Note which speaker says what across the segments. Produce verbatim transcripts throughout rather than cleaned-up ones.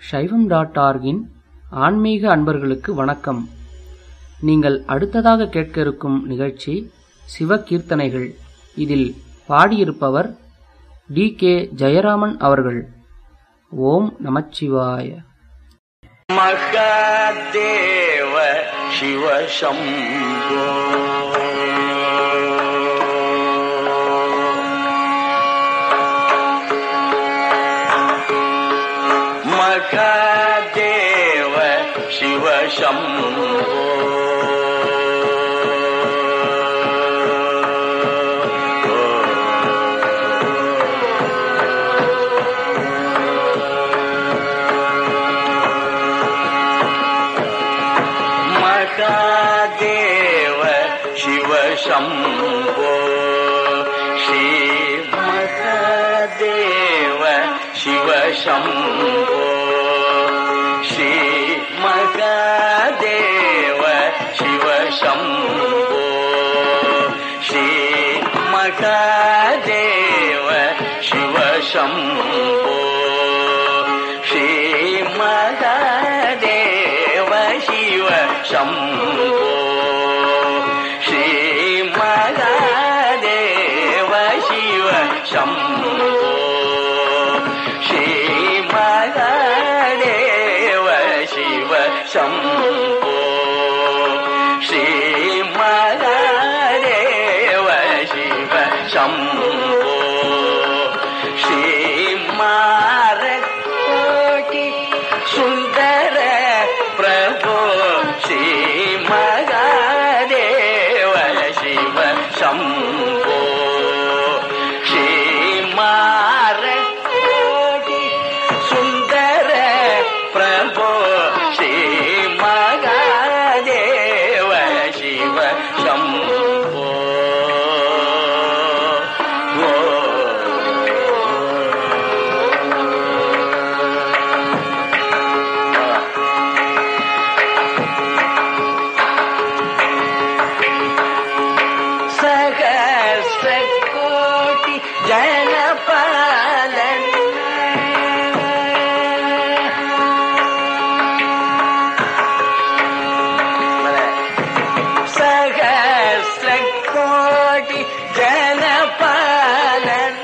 Speaker 1: சைவம் டாட் ஆர்கின் ஆன்மீக அன்பர்களுக்கு வணக்கம். நீங்கள் அடுத்ததாக கேட்க இருக்கும் நிகழ்ச்சி சிவகீர்த்தனைகள். இதில் பாடியிருப்பவர் டி கே ஜெயராமன் அவர்கள். ஓம் நமச்சிவாய.
Speaker 2: மகாதேவ சிவசம்போ மகாதேவ சிவசம்போ மகாதேவ சிவசம்போ ஸ்ரீ மகாதேவ சிவசம்போ ஸ்ரீ மகாதேவ சிவசம்போ ஸ்ரீ மகாதேவ சிவசம்போ ஸ்ரீ மகாதேவ சிவசம்போ ஸ்ரீ மகாதேவ சிவசம்போ ஸ்ரீ மகாதேவ சிவசம்போ ஸ்ரீ மகாதேவ சிவசம்போ ஸ்ரீ மாரகோடி சுந்தர பிரபோ ஸ்ரீ மகாதேவ சிவசம்போ ஸ்ரீ மாரகோடி சுந்தர பிரபோ ஸ்ரீ மகாதேவ சிவசம்போ சகஸ்ரகோடி ஜனபாலன் சகஸ்ரகோடி ஜனபாலன்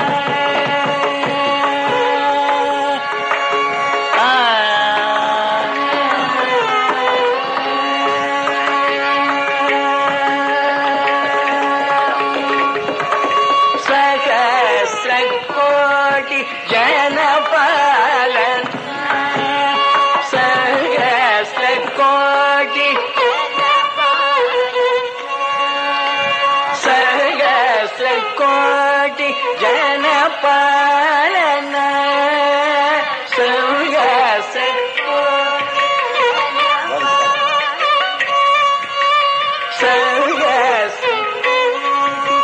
Speaker 2: சகஸ்ரகோடி ஜனபாலன் சகஸ்ரகோடி சகஸ்ரகோடி ஜனபாலன சகஸ்ரகோடி சகஸ்ரகோடி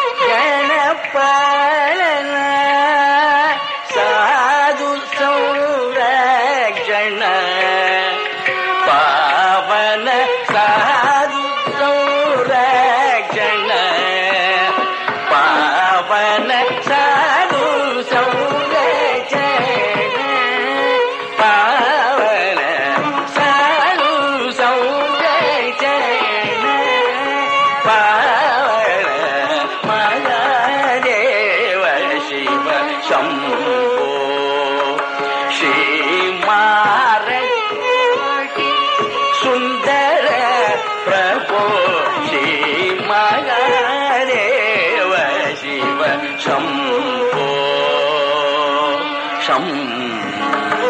Speaker 2: ஜனபாலன சாது சௌரக்ஷண பாவன சாது சௌரக்ஷண பாவன சாது சௌரக்ஷண பாவன சாது சௌரக்ஷண பாவன மகாதேவ சிவசம்போ ஸ்ரீ மாரகோடி சுந்தர பிரபோ ஸ்ரீ மகாதேவ சிவசம்போ சம்போ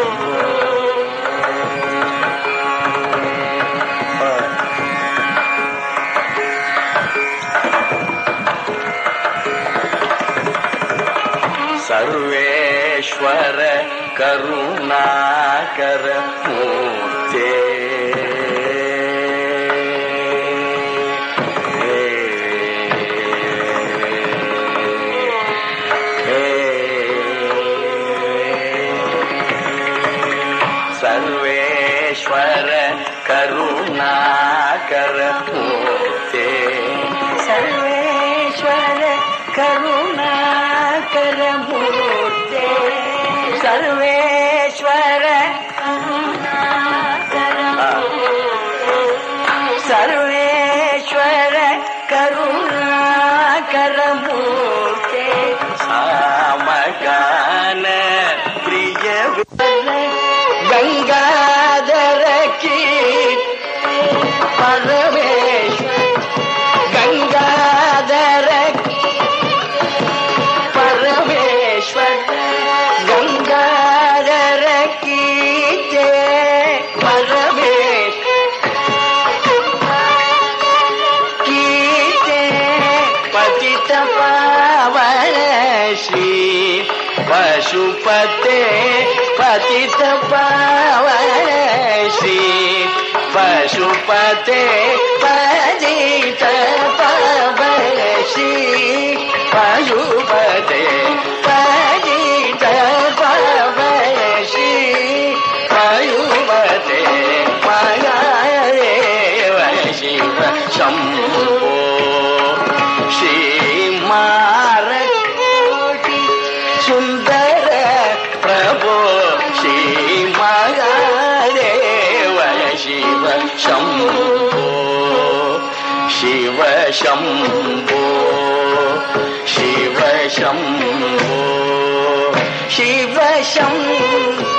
Speaker 2: சர்வேஸ்வர கருணாகர மூர்த்தே சர்வேஸ்வர கருணாகர மூர்த்தே சர்வேஸ்வர கருணாகர மூர்த்தே सर्वेश्वर गंगाधर की परमेश्वर गंगाधर परमेश्वर गंगाधर की जय परमेश्वर की जय पतित पावन श्री पशुपते पतित पावन श्री पशुपते पतित पावन श्री पशुपते पतित पावन श्री पशुपते महादेव शिव शंभो श्री मारकोटि सुंदर प्रभो श्री महादेव शिव शंभो शिव शंभो शिव शंभो शिव शंभो